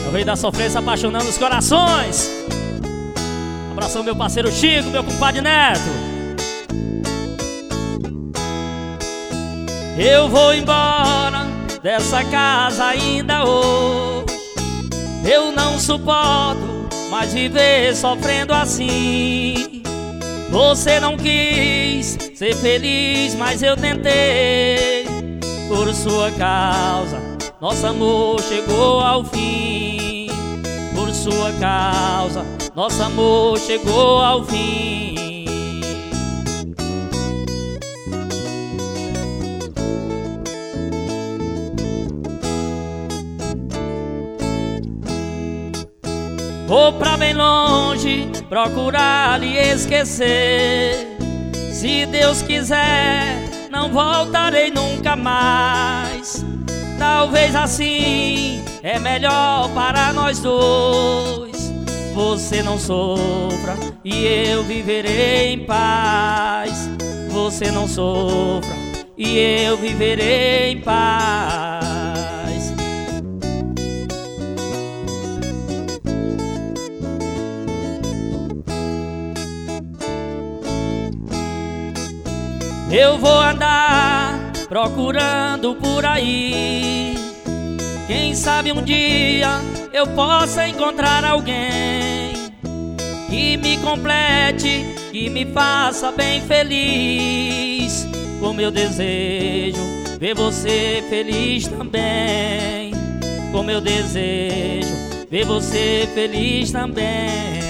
Eu venho da sofrência apaixonando os corações. Abração meu parceiro Chico, meu compadre Neto. Eu vou embora dessa casa ainda hoje. Eu não suporto mais viver sofrendo assim. Você não quis ser feliz, mas eu tentei. Por sua causa, nosso amor chegou ao fim. Por sua causa, nosso amor chegou ao fim. Vou pra bem longe procurar lhe esquecer. Se Deus quiser, não voltarei nunca mais. Talvez assim é melhor para nós dois. Você não sofra e eu viverei em paz. Você não sofra e eu viverei em paz. Eu vou andar procurando por aí. Quem sabe um dia eu possa encontrar alguém que me complete, que me faça bem feliz. Como eu desejo ver você feliz também. Como eu desejo ver você feliz também.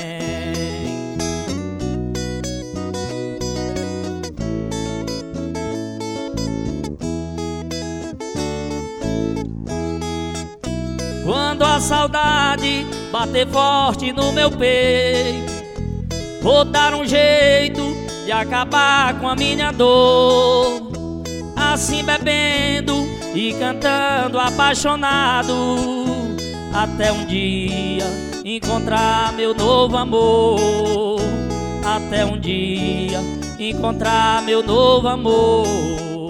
Quando a saudade bater forte no meu peito, vou dar um jeito de acabar com a minha dor. Assim bebendo e cantando apaixonado, até um dia encontrar meu novo amor. Até um dia encontrar meu novo amor.